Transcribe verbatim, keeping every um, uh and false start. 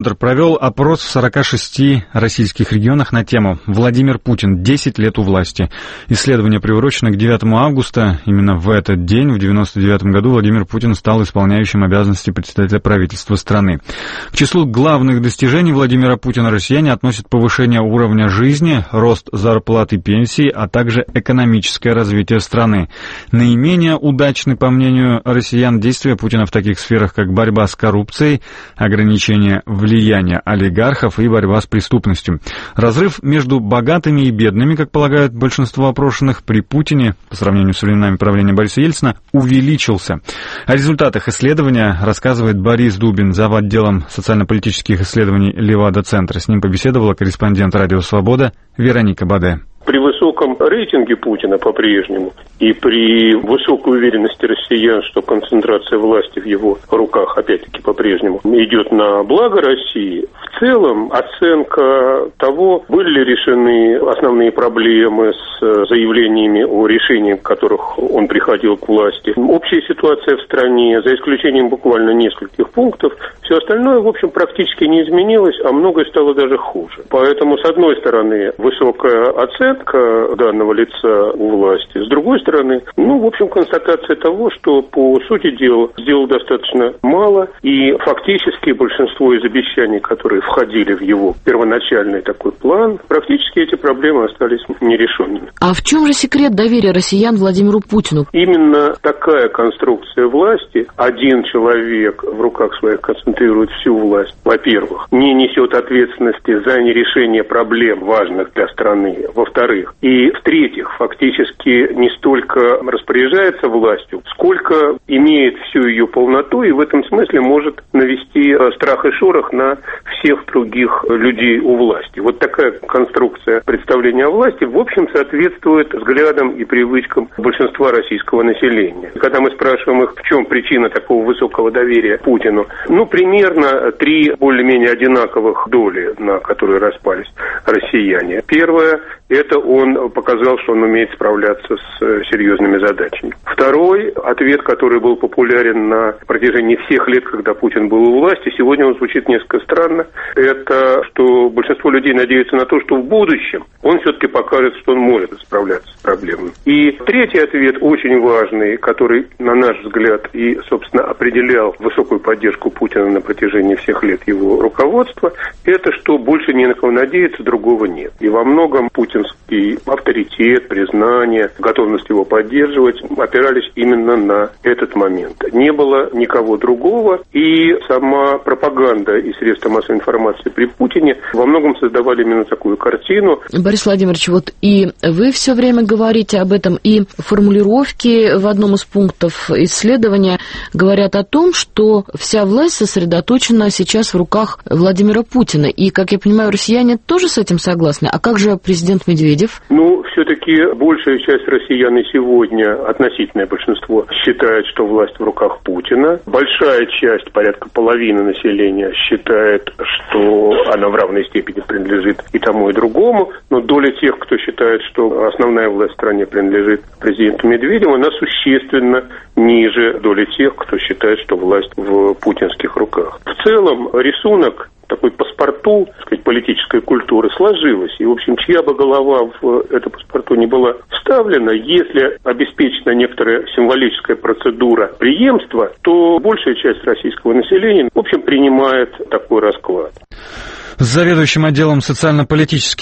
Провел опрос в сорока шести российских регионах на тему «Владимир Путин. десять лет у власти». Исследование приурочено к девятому августа. Именно в этот день, в девяносто девятом году, Владимир Путин стал исполняющим обязанности председателя правительства страны. К числу главных достижений Владимира Путина россияне относят повышение уровня жизни, рост зарплат и пенсий, а также экономическое развитие страны. Наименее удачны, по мнению россиян, действия Путина в таких сферах, как борьба с коррупцией, ограничение влияния влияние олигархов и борьба с преступностью. Разрыв между богатыми и бедными, как полагают большинство опрошенных, при Путине, по сравнению с временами правления Бориса Ельцина, увеличился. О результатах исследования рассказывает Борис Дубин, зав. Отделом социально-политических исследований Левада-центра. С ним побеседовала корреспондент «Радио Свобода» Вероника Баде. При высоком рейтинге Путина по-прежнему и при высокой уверенности россиян, что концентрация власти в его руках, опять-таки, по-прежнему идет на благо России, в целом оценка того, были ли решены основные проблемы с заявлениями о решении, к которых он приходил к власти, общая ситуация в стране, за исключением буквально нескольких пунктов, все остальное, в общем, практически не изменилось, а многое стало даже хуже. Поэтому, с одной стороны, высокая оценка данного лица у власти. С другой стороны, ну, в общем, констатация того, что по сути дела сделал достаточно мало, и фактически большинство из обещаний, которые входили в его первоначальный такой план, практически эти проблемы остались нерешенными. А в чем же секрет доверия россиян Владимиру Путину? Именно такая конструкция власти, один человек в руках своих концентрирует всю власть, во-первых, не несет ответственности за нерешение проблем, важных для страны, во-вторых, и в-третьих, фактически не столько распоряжается властью, сколько имеет всю ее полноту и в этом смысле может навести страх и шорох на всех других людей у власти. Вот такая конструкция представления о власти, в общем, соответствует взглядам и привычкам большинства российского населения. Когда мы спрашиваем их, в чем причина такого высокого доверия Путину, ну, примерно три более-менее одинаковых доли, на которые распались россияне. Первое – это он показал, что он умеет справляться с серьезными задачами. Второй ответ, который был популярен на протяжении всех лет, когда Путин был у власти, сегодня он звучит несколько странно, это что большинство людей надеются на то, что в будущем он все-таки покажет, что он может справляться с проблемами. И третий ответ, очень важный, который, на наш взгляд, и, собственно, определял высокую поддержку Путина на протяжении всех лет его руководства, это что больше ни на кого надеяться, другого нет. И во многом путинский авторитет, признание, готовность его поддерживать опирались именно на этот момент. Не было никого другого, и сама пропаганда и средства массовой информации при Путине во многом создавали именно такую картину. Борис Владимирович, вот и вы все время говорите об этом, и формулировки в одном из пунктов исследования говорят о том, что вся власть сосредоточена сейчас в руках Владимира Путина. И, как я понимаю, россияне тоже с этим согласны. А как же президент Медведев? Ну, все-таки большая часть россиян и сегодня, относительное большинство, считает, что власть в руках Путина. Большая часть, порядка половины населения, считает, что она в равной степени принадлежит и тому, и другому. Но доля тех, кто считает, что основная власть в стране принадлежит президенту Медведеву, она существенно ниже доли тех, кто считает, что власть в путинских руках. В целом, рисунок такой паспорту, так сказать, политической культуры сложилась. И, в общем, чья бы голова в это паспорту не была вставлена, если обеспечена некоторая символическая процедура преемства, то большая часть российского населения, в общем, принимает такой расклад. С заведующим отделом социально-политических